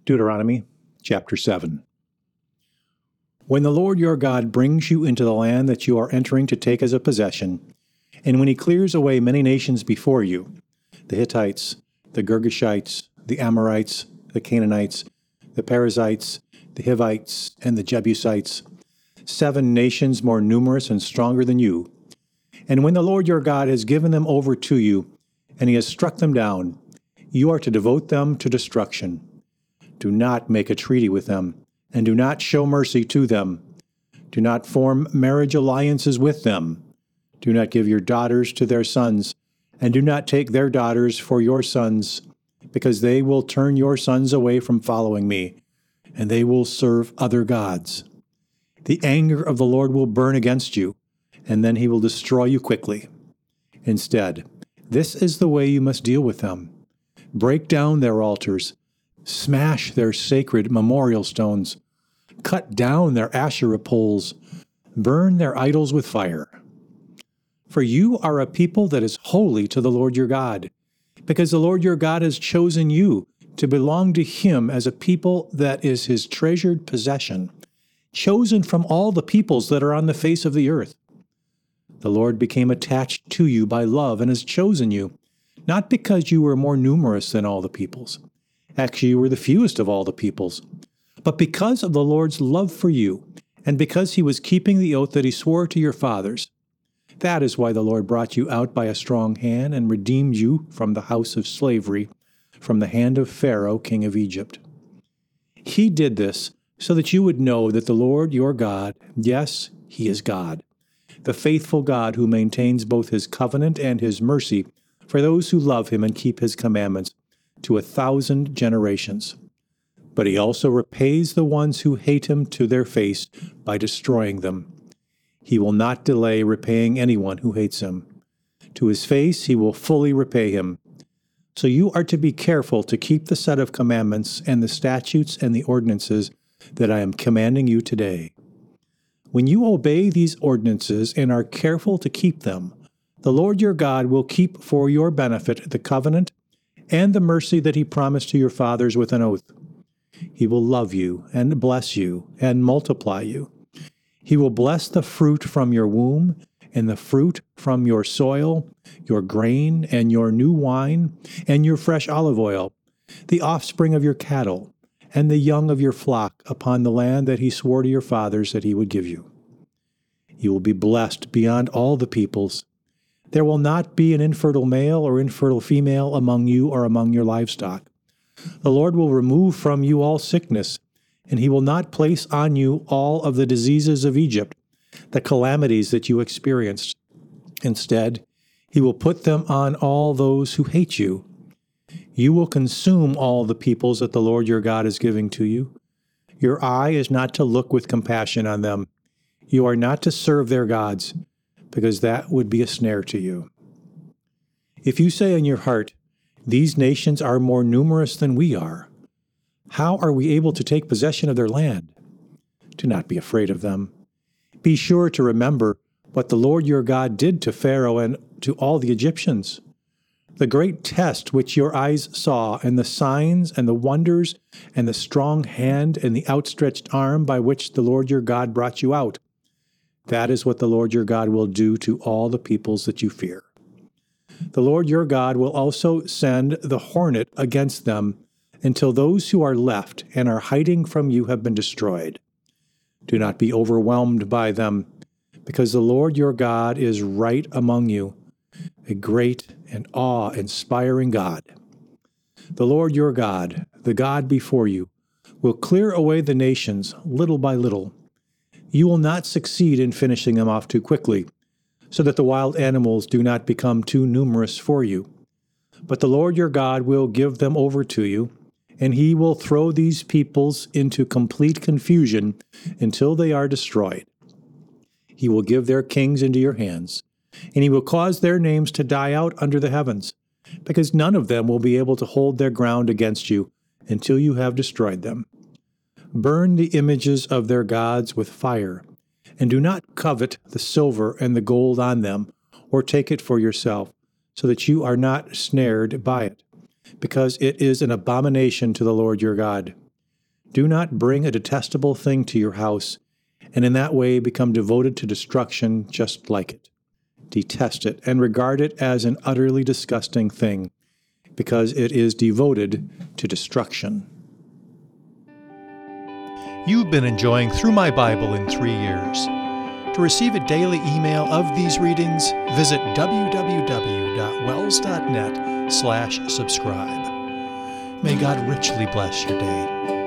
Deuteronomy chapter 7. When the Lord your God brings you into the land that you are entering to take as a possession, and when he clears away many nations before you, the Hittites, the Girgashites, the Amorites, the Canaanites, the Perizzites, the Hivites, and the Jebusites, 7 nations more numerous and stronger than you, and when the Lord your God has given them over to you, and he has struck them down, you are to devote them to destruction. Do not make a treaty with them, and do not show mercy to them. Do not form marriage alliances with them. Do not give your daughters to their sons, and do not take their daughters for your sons, because they will turn your sons away from following me, and they will serve other gods. The anger of the Lord will burn against you, and then he will destroy you quickly. Instead, this is the way you must deal with them. Break down their altars, smash their sacred memorial stones, cut down their Asherah poles, burn their idols with fire. For you are a people that is holy to the Lord your God, because the Lord your God has chosen you to belong to him as a people that is his treasured possession, chosen from all the peoples that are on the face of the earth. The Lord became attached to you by love and has chosen you, not because you were more numerous than all the peoples. Actually, you were the fewest of all the peoples. But because of the Lord's love for you, and because he was keeping the oath that he swore to your fathers. That is why the Lord brought you out by a strong hand and redeemed you from the house of slavery, from the hand of Pharaoh, king of Egypt. He did this so that you would know that the Lord your God, yes, he is God, the faithful God who maintains both his covenant and his mercy for those who love him and keep his commandments to 1,000 generations. But he also repays the ones who hate him to their face by destroying them. He will not delay repaying anyone who hates him. To his face he will fully repay him. So you are to be careful to keep the set of commandments and the statutes and the ordinances that I am commanding you today. When you obey these ordinances and are careful to keep them, the Lord your God will keep for your benefit the covenant and the mercy that he promised to your fathers with an oath. He will love you and bless you and multiply you. He will bless the fruit from your womb and the fruit from your soil, your grain and your new wine and your fresh olive oil, the offspring of your cattle and the young of your flock upon the land that he swore to your fathers that he would give you. You will be blessed beyond all the peoples. There will not be an infertile male or infertile female among you or among your livestock. The Lord will remove from you all sickness, and he will not place on you all of the diseases of Egypt, the calamities that you experienced. Instead, he will put them on all those who hate you. You will consume all the peoples that the Lord your God is giving to you. Your eye is not to look with compassion on them. You are not to serve their gods, because that would be a snare to you. If you say in your heart, these nations are more numerous than we are, how are we able to take possession of their land? Do not be afraid of them. Be sure to remember what the Lord your God did to Pharaoh and to all the Egyptians. The great test which your eyes saw, and the signs and the wonders, and the strong hand and the outstretched arm by which the Lord your God brought you out. That is what the Lord your God will do to all the peoples that you fear. The Lord your God will also send the hornet against them until those who are left and are hiding from you have been destroyed. Do not be overwhelmed by them, because the Lord your God is right among you, a great and awe-inspiring God. The Lord your God, the God before you, will clear away the nations little by little. You will not succeed in finishing them off too quickly, so that the wild animals do not become too numerous for you. But the Lord your God will give them over to you, and he will throw these peoples into complete confusion until they are destroyed. He will give their kings into your hands, and he will cause their names to die out under the heavens, because none of them will be able to hold their ground against you until you have destroyed them. Burn the images of their gods with fire, and do not covet the silver and the gold on them, or take it for yourself, so that you are not snared by it, because it is an abomination to the Lord your God. Do not bring a detestable thing to your house, and in that way become devoted to destruction just like it. Detest it, and regard it as an utterly disgusting thing, because it is devoted to destruction. You've been enjoying Through My Bible in 3 Years. To receive a daily email of these readings, visit www.wells.net/subscribe. May God richly bless your day.